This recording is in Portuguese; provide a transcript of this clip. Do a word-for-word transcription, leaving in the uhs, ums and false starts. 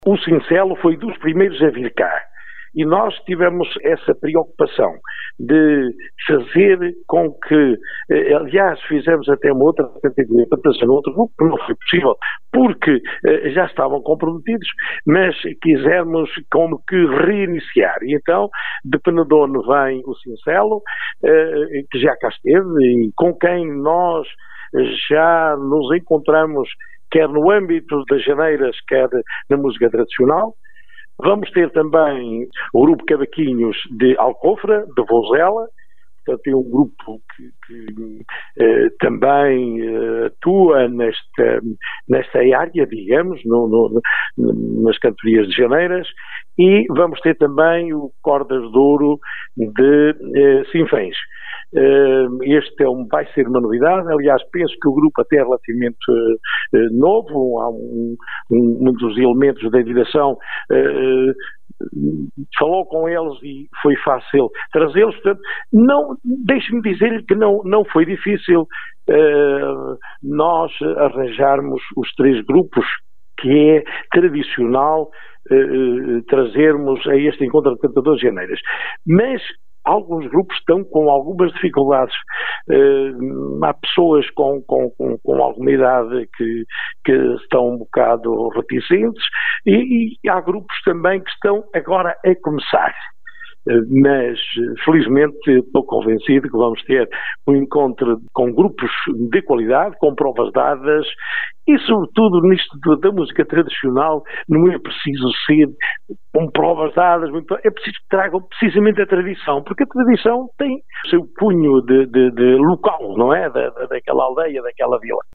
O Cincelo foi dos primeiros a vir cá e nós tivemos essa preocupação de fazer com que, aliás, fizemos até uma outra tentativa para trazer um outro grupo, que não foi possível, porque já estavam comprometidos, mas quisermos como que reiniciar. E então, de Penedono vem o Cincelo, que já cá esteve e com quem nós já nos encontramos quer no âmbito das janeiras, quer na música tradicional. Vamos ter também o grupo Cavaquinhos de Alcofra, de Vozela, portanto é um grupo que, que eh, também eh, atua nesta, nesta área, digamos, no, no, nas cantorias de janeiras, e vamos ter também o Cordas de Ouro de eh, Sinfãs. Uh, este é um, vai ser uma novidade, aliás penso que o grupo até é relativamente uh, uh, novo, há um, um, um dos elementos da direção uh, falou com eles e foi fácil trazê-los, portanto, não, deixe-me dizer-lhe que não, não foi difícil uh, nós arranjarmos os três grupos que é tradicional uh, trazermos a este encontro de cantadores de janeiras, mas alguns grupos estão com algumas dificuldades. Uh, há pessoas com, com, com, com alguma idade que, que estão um bocado reticentes e, e há grupos também que estão agora a começar. Uh, mas, felizmente, estou convencido que vamos ter um encontro com grupos de qualidade, com provas dadas e, sobretudo, nisto da música tradicional, não é preciso ser com provas dadas, é preciso que tragam precisamente a tradição, porque a tradição tem o seu cunho de, de, de local, não é? Da, daquela aldeia, daquela vila.